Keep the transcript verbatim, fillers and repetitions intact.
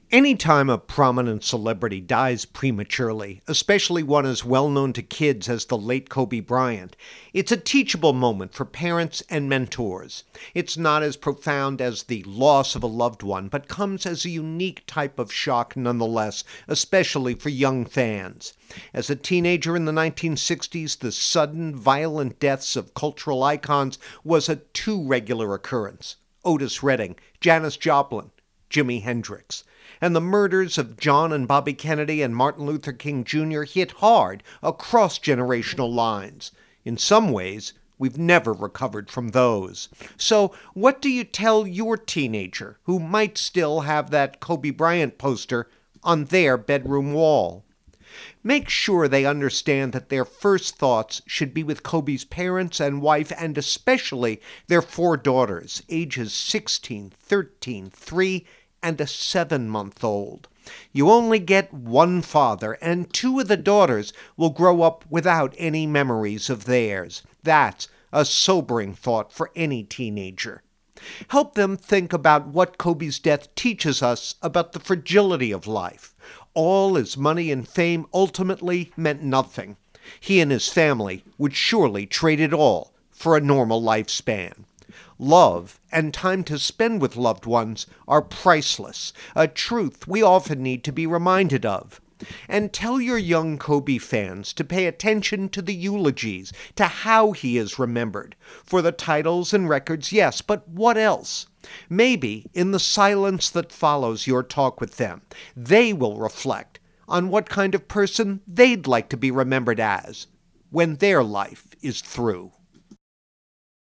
Anytime a prominent celebrity dies prematurely, especially one as well known to kids as the late Kobe Bryant, it's a teachable moment for parents and mentors. It's not as profound as the loss of a loved one, but comes as a unique type of shock nonetheless, especially for young fans. As a teenager in the nineteen sixties, the sudden, violent deaths of cultural icons was a too regular occurrence. Otis Redding, Janis Joplin, Jimi Hendrix. And the murders of John and Bobby Kennedy and Martin Luther King Junior hit hard across generational lines. In some ways, we've never recovered from those. So, what do you tell your teenager who might still have that Kobe Bryant poster on their bedroom wall? Make sure they understand that their first thoughts should be with Kobe's parents and wife, and especially their four daughters, ages sixteen, thirteen, three, and a seven-month-old. You only get one father, and two of the daughters will grow up without any memories of theirs. That's a sobering thought for any teenager. Help them think about what Kobe's death teaches us about the fragility of life. All his money and fame ultimately meant nothing. He and his family would surely trade it all for a normal lifespan. Love and time to spend with loved ones are priceless, a truth we often need to be reminded of. And tell your young Kobe fans to pay attention to the eulogies, to how he is remembered. For the titles and records, yes, but what else? Maybe in the silence that follows your talk with them, they will reflect on what kind of person they'd like to be remembered as when their life is through.